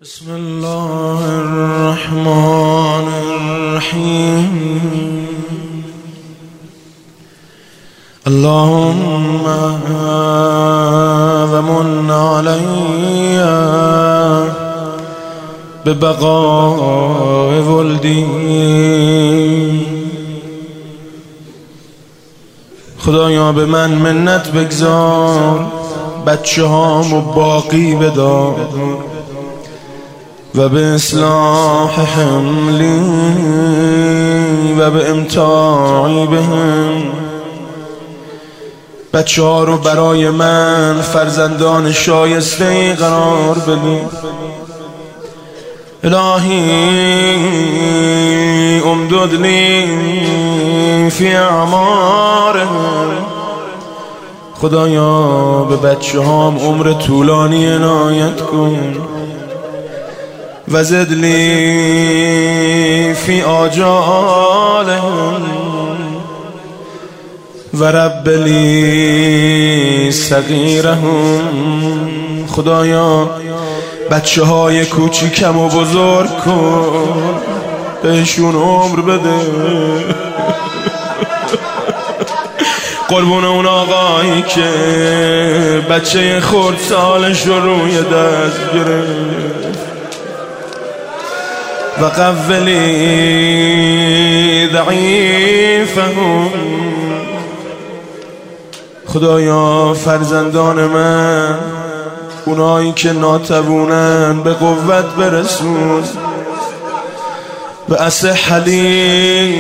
بسم الله الرحمن الرحيم. اللهم ومن علي ببقاء ولدي. خدایا به من منت بگذار، بچه هامو باقی بدار و به اصلاح حملی و به امتاعی بهم. بچه ها رو برای من فرزندان شایسته قرار بده. الهی امدد لی فی اعمارهم. خدایا به بچه هام عمر طولانی عنایت کن و زد لی فی آجالهم و رب لی صغیرهم. خدایا بچه های کوچیکم و بزرگ کن، بهشون عمر بده. قربون اون آقایی که بچه خردسالش رو روی دست گرفت و قولی ضعیفهم. خدایا فرزندان من، اونایی که ناتوانن، به قوت برسون و اصح لی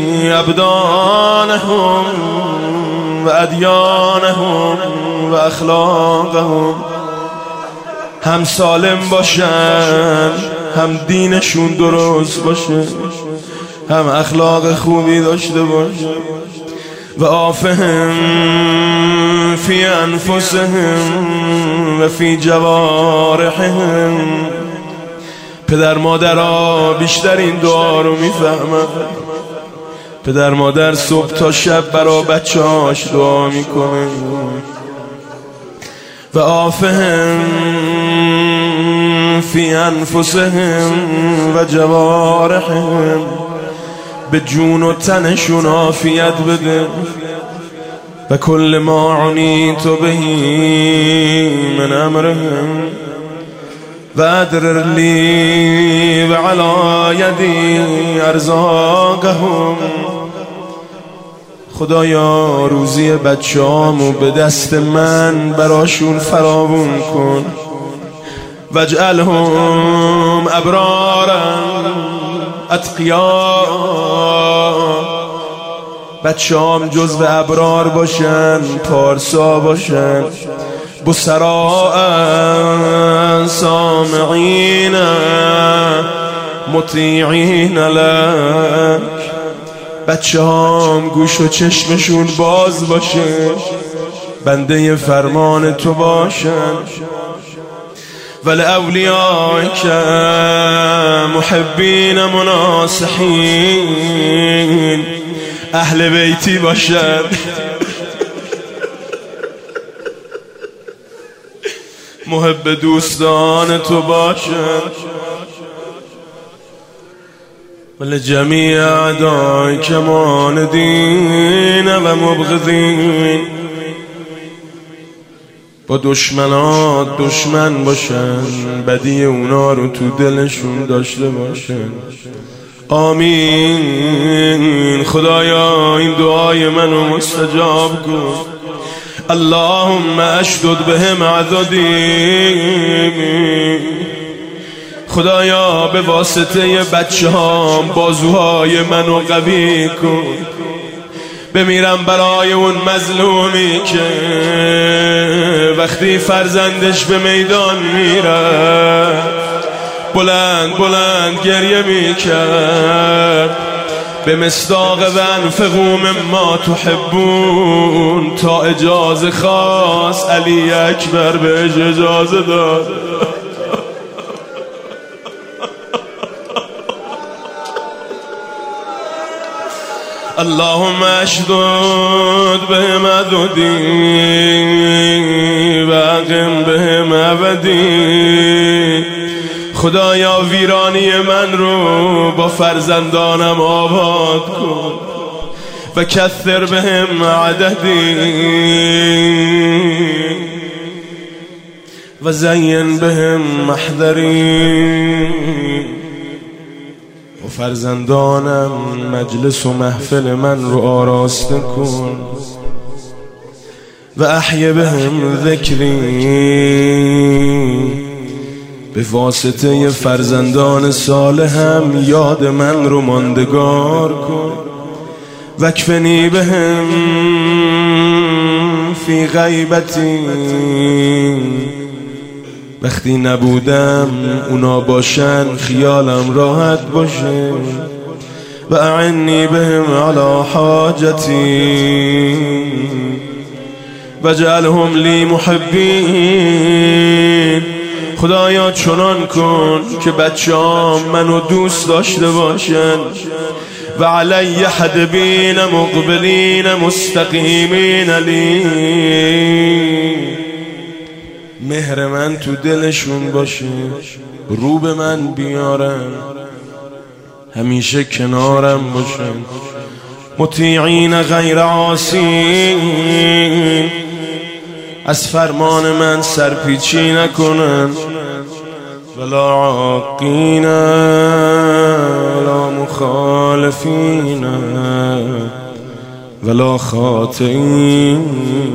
ابدانهم و ادیانهم و اخلاقهم. هم سالم باشن، هم دینشون درست باشه، هم اخلاق خوبی داشته باشه. و آفهم فی انفسهم و فی جوارحهم. پدر مادرها بیشتر این دعا رو میفهمن. پدر مادر صبح تا شب برای بچه‌هاش دعا میکنه. و آفهم فی انفسهم و جوارحهم. به جون و تنشون عافیت بده. و کل ما عنیت بهی من امرهم و ادرر لی و علی یدی ارزاقهم. خدایا روزی بچه‌هامو به دست من براشون فراوون کن. واجعلهم ابرارا اتقیا. بچه‌هام جزو ابرار باشن، پارسا باشن، بصراء سامعین مطیعین لک. بچه‌هام گوش و چشمشون باز باشه، بنده فرمان تو باشن. ولأولیائک محبین مناصحین، اهل بیتی باشن. محب دوستان تو باشن. ولجمیع اعدائک معاندین و مبغضین. با دشمنات دشمن باشن، بدی اونا رو تو دلشون داشته باشن. آمین. خدایا این دعای منو مستجاب کن. اللهم اشدد بهم عضدی. خدایا به واسطه بچه هام بازوهای منو قوی کن. بمیرم برای اون مظلومی که وقتی فرزندش به میدان میره بلند بلند گریه میکرد به مصداق و انفقوا مما تحبون. تا اجازه خواست علی اکبر بهش اجازه داد. اللهم اشدد بهم عضدی و اقم بهم ابدی. خدایا ویرانی من رو با فرزندانم آباد کن و کثر بهم عددی و زین بهم محضری و فرزندانم مجلس و محفل من رو آراسته کن و احی بهم ذکری به واسطه فرزندان صالحم یاد من رو ماندگار کن وکفنی بهم فی غیبتی وقتی نبودم اونا باشن خیالم راحت باشه و اعنی بهم علی حاجتی وجعلهم لی محبین خدایا چنان کن که بچه‌ام منو دوست داشته باشن و علی حدبین مقبلین مستقیمین لی مهر من تو دلشون باشه رو به من بیارن همیشه کنارم باشن مطیعین غیر عاصین از فرمان من سرپیچی نکنن ولا عاقین ولا مخالفین ولا خاطئین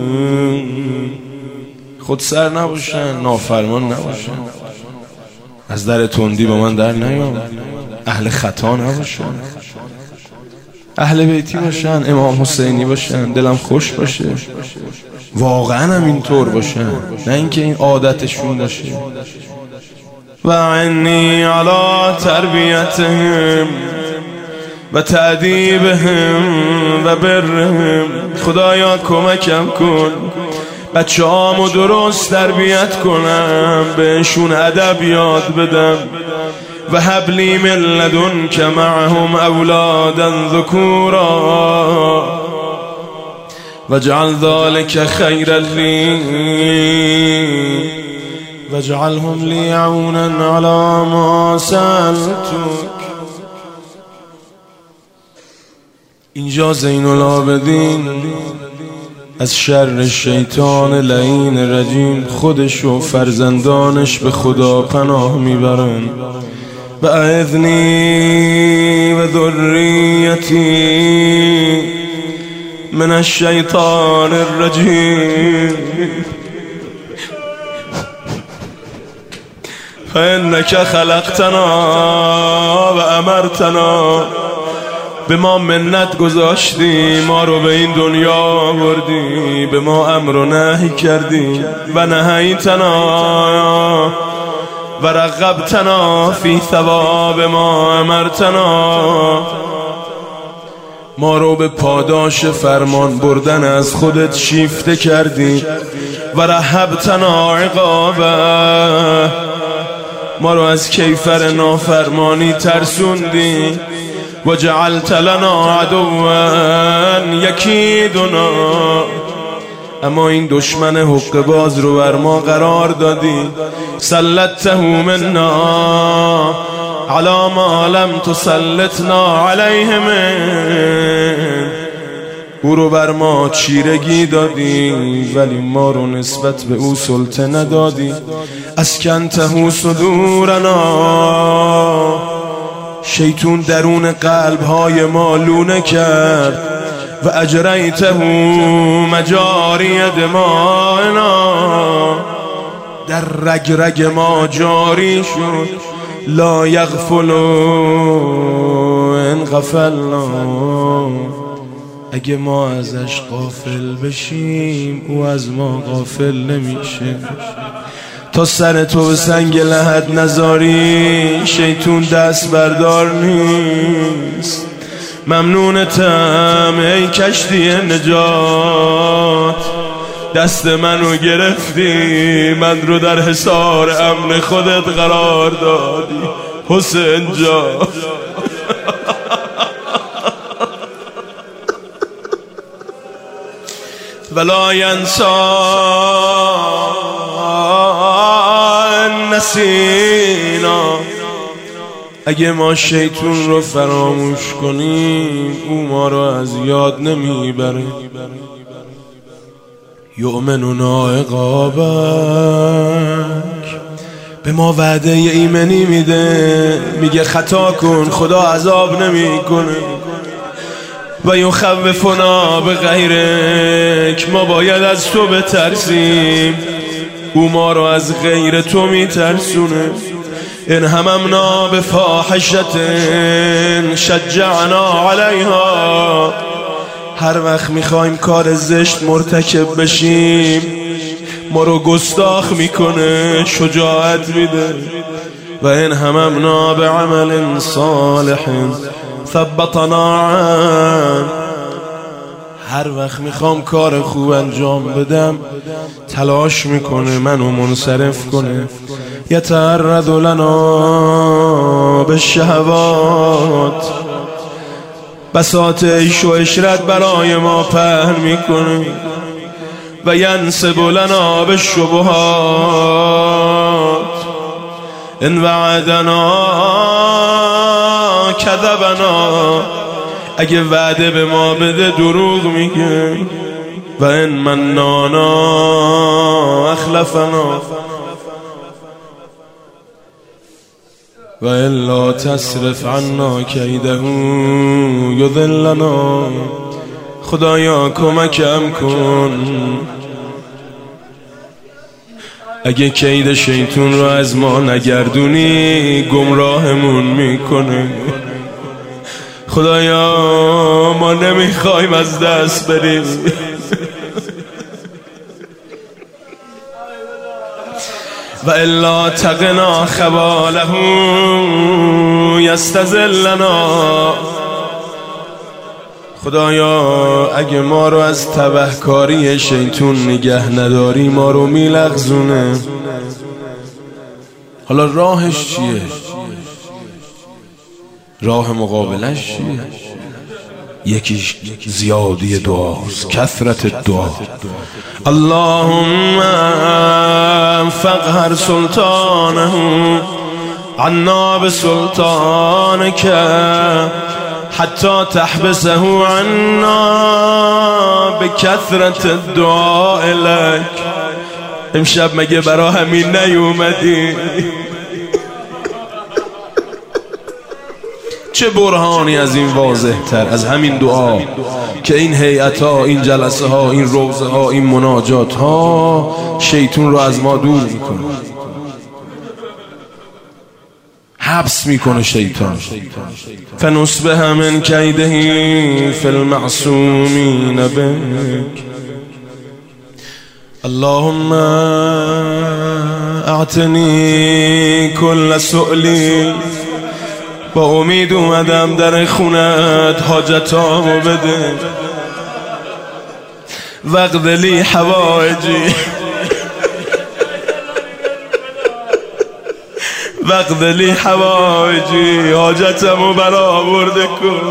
خود سر نباشن نافرمان نباشن از در تندی با من در نیام اهل خطا نباشن اهل بیتی باشن امام حسینی باشن دلم خوش باشه واقعا هم اینطور باشن نه اینکه این عادتشون باشه و عنی علی تربیتهم و تأدیبهم و برهم خدایا کمکم کن بچه‌هامو درست تربیت کنم بهشون ادب یاد بدم و حبلی من لدنک معهم اولادا ذکورا واجعل ذلك خیرا لی واجعلهم لی عونا علی ما سألتک. اینجا زین العابدین از شر شیطان لعین رجیم خودش و فرزندانش به خدا پناه میبرن و اعذنی و ذریتی من الشیطان الرجیم فانک خلقتنا و امرتنا به ما منت گذاشتی ما رو به این دنیا آوردی به ما امر و نهی کردی و نهیتنا و رغبتنا فی ثواب ما امرتنا ما رو به پاداش فرمان بردن از خودت شیفته کردی و رهبتنا عقابه ما رو از کیفر نافرمانی ترسوندی و جعلت لنا عدوا یکیدنا اما این دشمن حق باز رو بر ما قرار دادی سلطته منا علی ما لم تسلطنا علیه من او رو بر ما چیرگی دادی ولی ما رو نسبت به او سلطه ندادی اسکنته صدورنا شیطون درون قلب‌های ما لونه کرد و اجریته مجاری دمائنا در رگ رگ ما جاری شد لا یغفل ان غفلنا اگه ما ازش غافل بشیم او از ما غافل نمیشه تا سر تو به سنگ لحد نذاری شیطون دست بردار نیست ممنونتم ای کشتی نجات دست منو گرفتی من رو در حصار امن خودت قرار دادی حسین جان ولا ینسانی ان نسینا، اگه ما شیطون رو فراموش کنیم او ما رو از یاد نمیبره. یؤمننا عقابک، به ما وعده ایمنی میده، میگه خطا کن خدا عذاب نمیکنه. و یخوفنا بغیرک، ما باید از تو بترسیم او ما رو از غیر تو میترسونه. ان هممنا بفاحشة شجعنا علیها، هر وقت میخوایم کار زشت مرتکب بشیم ما رو گستاخ میکنه، شجاعت میده. و ان هممنا بعمل صالح ثبتنا عن، هر وقت میخوام کار خوب انجام بدم تلاش میکنه منو منصرف کنه. یتعرض لنا بالشهوات، بساط عیش و عشرت برای ما پهن میکنه. و ینسب لنا بالشبهات، ان وعدنا کذبنا، اگه وعده به ما بده دروغ میگه. و ان منانا اخلفنا، و الا تصرف عنا کیده یذلنا، خدایا کمکم کن اگه کید شیطون رو از ما نگردونی گمراهمون میکنه. خدایا ما نمیخوایم از دست بریم. و الا تقنا خباله یستذلنا، خدایا اگه ما رو از تبهکاری شیطون نگه نداری ما رو میلغزونه. حالا راهش چیه؟ راه مقابلش چیه؟ یکیش زیادی دعاست، کثرت دعا. اللهم فقهر سلطانه عنا بسلطانك حتی تحبسه عنا بکثرت الدعاء لك. امشب مگه برا همین نیومدی؟ چه برهانی از این واضح تر از همین دعا که این هیئت ها، این جلسه ها، این روزه ها، این مناجات ها شیطون رو از ما دور میکنه، حبس میکنه شیطان. فنصبح من کیده فی المعصومین بک. اللهم اعطنی کل سؤلی، با امید اومدم در خونت حاجتامو بده. وقت لی حوائجی، وقت لی حوائجی، حاجتمو برآورده کن.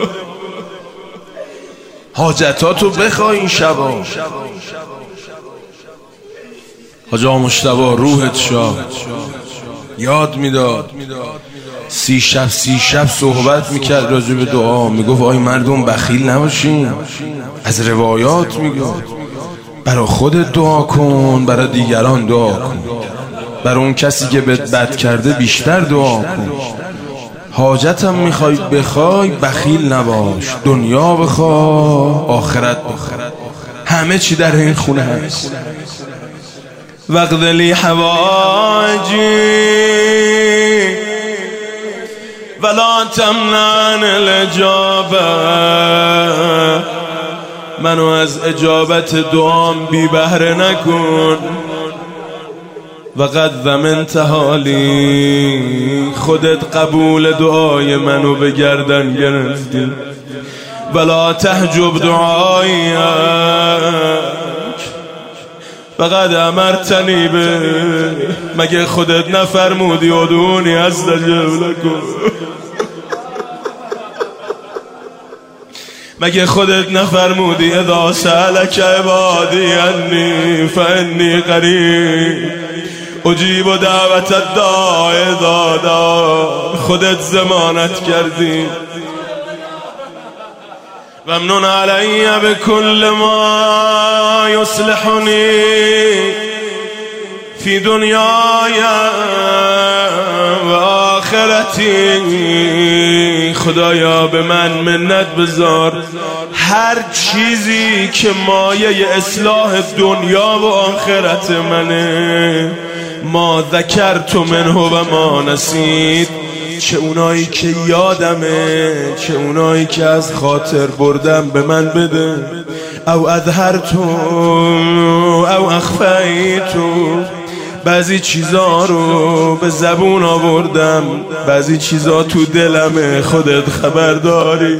حاجتاتو بخواه این شبا. حاج آقا مجتبی روحت شاد یاد میداد 30 شب صحبت میکرد راجع به دعا، میگفت آی مردم بخیل نباشین، از روایات میگفت برای خودت دعا کن، برای دیگران دعا کن، برای اون کسی که بد کرده بیشتر دعا کن. حاجتم میخوای بخوای بخیل نباش، دنیا بخواه آخرت بخواه، همه چی در این خونه هست. وقت لی حواجی ولا تمنعن الاجابه، منو از اجابت دعام بی بهره نکن. وقد ضمنت حالی، خودت قبول دعای منو به گردن گرفتی. ولا تحجب دعایی، فقد امرتنی به، مگه خودت نفرمودی ادعونی استجب لکم؟ مگه خودت نفرمودی اذا سألک عبادی انی فانی قریب اجیب و دعوت الداع دادا، خودت ضمانت کردی. ممنون علی بكل ما یصلحنی فی دنیای و آخرتی. خدایا به من منت بذار، هر چیزی که مایه اصلاح دنیا و آخرت منه، ما ذکرت منه و ما نسید، چه اونایی که یادمه چه اونایی که از خاطر بردم به من بده. او اظهرت او اخفیت، بعضی چیزا رو به زبون آوردم، بعضی چیزا تو دلمه خودت خبر داری.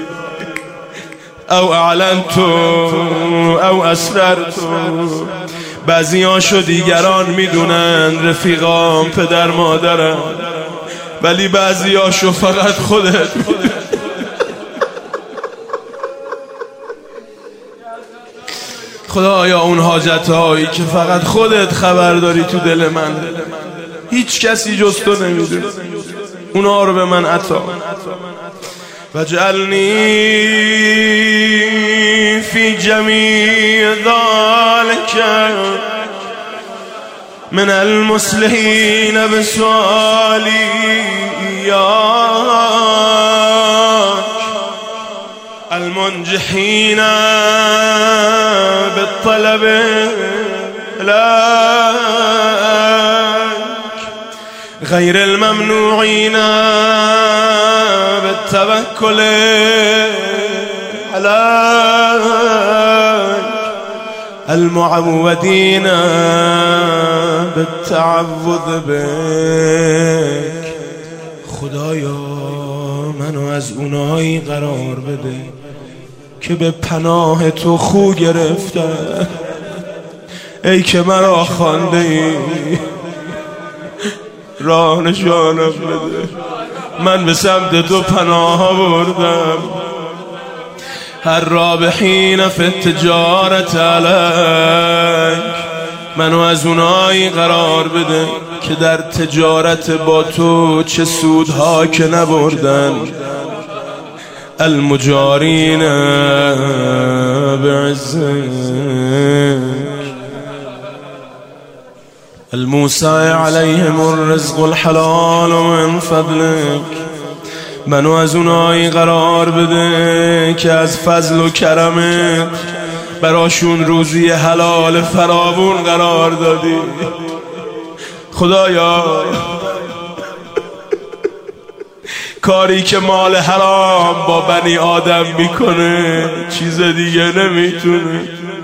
او اعلنت او اسررت، بعضی هاشو دیگران میدونن، رفیقام پدر مادرم، ولی بعضی هاشو فقط خودت میدونی. خدایا اون حاجت هایی که فقط خودت خبر داری تو دل من، هیچ کسی جز تو نمیدونه، اونا رو به من عطا. وجعلنی فی جمیع ذلک من المصلحین بسؤالی ایاک، المنجحین بالطلب لك، غیر الممنوعین بالتوکل عليك، المعودین بالتعوذ بك. خدایا منو از اونایی قرار بده که به پناه تو خو گرفتن. ای که مرا خوانده ای، راه نشانم بده، من به سمت تو پناه بردم. هر رابحین فی التجارت علیک، منو از اونایی قرار بده که در تجارت با تو چه سودها که نبردن. المجارین بعزک، الموسع علیهم الرزق الحلال من فضلک، منو از اونایی قرار بده که از فضل و کرمت براشون روزی حلال فراوون قرار دادی. خدایا کاری که مال حرام با بنی آدم میکنه چیز دیگه نمیتونه.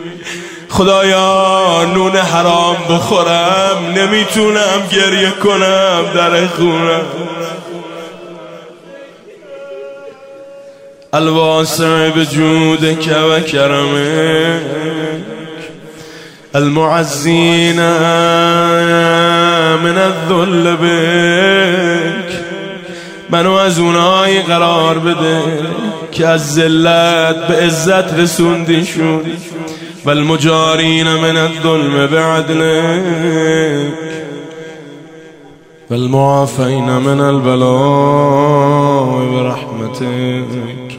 خدایا نون حرام بخورم نمیتونم گریه کنم در خونم. الواسع بجودك و کرمك، المعزين من الذل بك، منو از اونایی قرار بده که از ذلت به عزت رسوندیشون. والمجارین من الظلم بعدلك، والمعافین من البلاء برحمتك،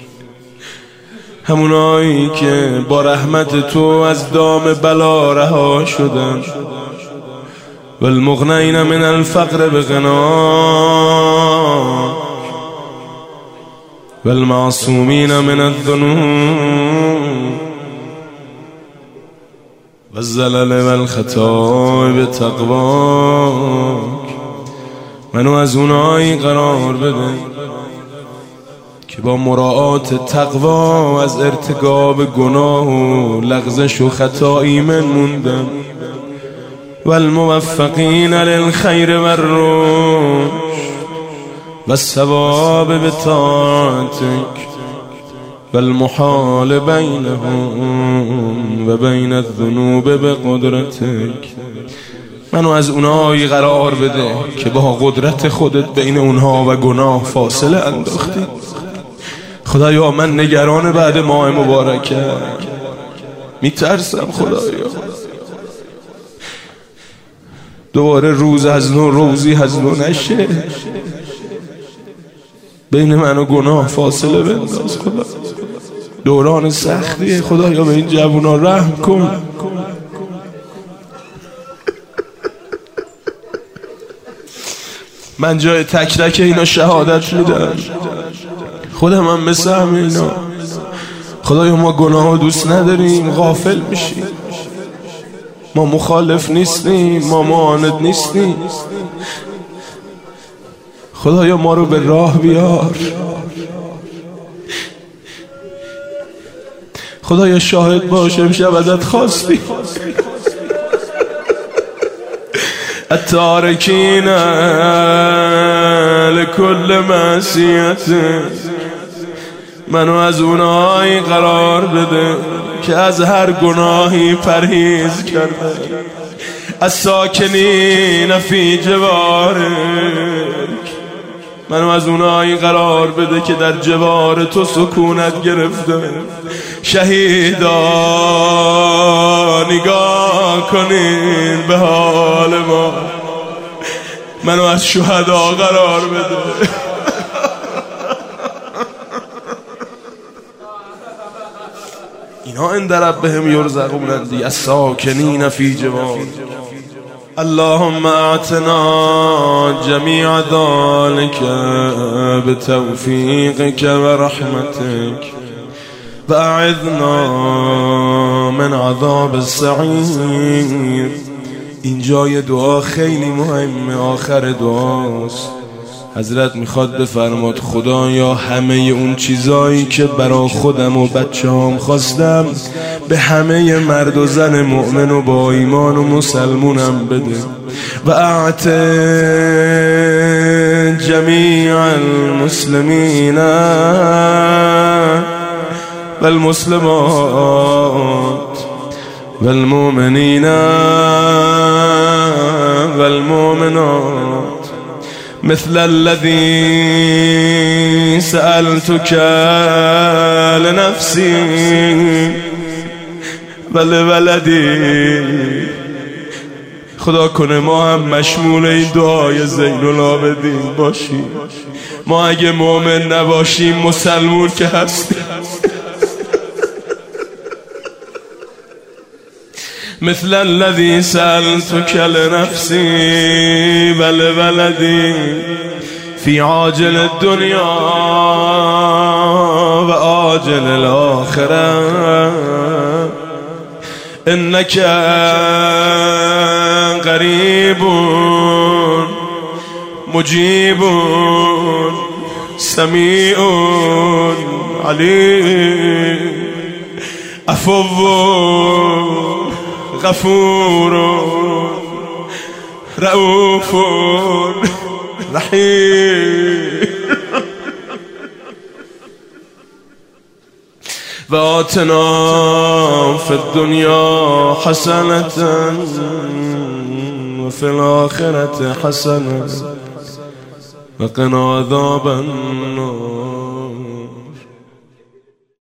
همونایی که با رحمت تو از دام بلا رها شدن. والمغنین من الفقر بغناک، والمعصومین من الذنوب، والزلل والخطا بتقواک، منو از اونایی قرار بده که با مراعات تقوا از ارتکاب گناه و لغزش و خطا ایمن موندن. والموفقین للخیر والرشد والثواب بطاعتك، والمحال بینهم و بین الذنوب بقدرتك، منو از اونایی قرار بده که با قدرت خودت بین اونها و گناه فاصله انداختی. خدایا من نگران بعد ماه مبارکه، میترسم خدایا دوباره روز از نو روزی از نو نشه. بین من و گناه فاصله بنداز خدا. دوران سختیه خدایا، به این جوونا رحم کن. من جای تک تک اینا شهادت میدم، خودم هم مثل همه اینا. خدایا ما گناه دوست نداریم، غافل میشیم، ما مخالف نیستیم، ما معاند نیستیم. خدایا ما رو به راه بیار. خدایا شاهد باش، امشب ازت خواستیم التارکین لکل معصیت، منو از اونایی قرار بده که از هر گناهی پرهیز کرده. از ساکنین فی جوارک، منو از اونایی قرار بده که در جوار تو سکونت گرفته. شهیدا نگاه کنین به حال ما، منو از شهدا قرار بده. اینا عند ربهم یرزقون دی الساکنین فی جوار. اللهم اعتنا جمیع ذلك بتوفیقك و رحمتك و اعذنا من عذاب السعیر. این جای دعا خیلی مهمه، آخر دعاست. حضرت میخواد بفرماد خدایا همه اون چیزایی که برا خودم و بچه‌هام خواستم به همه مرد و زن مؤمن و با ایمان و مسلمونم بده. و اعت جمیع المسلمین والمسلمات والمؤمنین والمؤمنات مثل الذي سألتك لنفسي ولولدي. خدا کنه ما هم مشمول این دعای زین العابدین باشیم. ما اگه مؤمن نباشیم مسلمون که هستیم. مثل الذي سألتك لنفسي ولولدي في عاجل الدنيا وآجل الآخرة إنك قريب مجيب سميع عليم عفو غفور رؤوف رحیم. و آتنا فی الدنیا حسنة و فی الآخرة حسنة و قنا عذاب النار.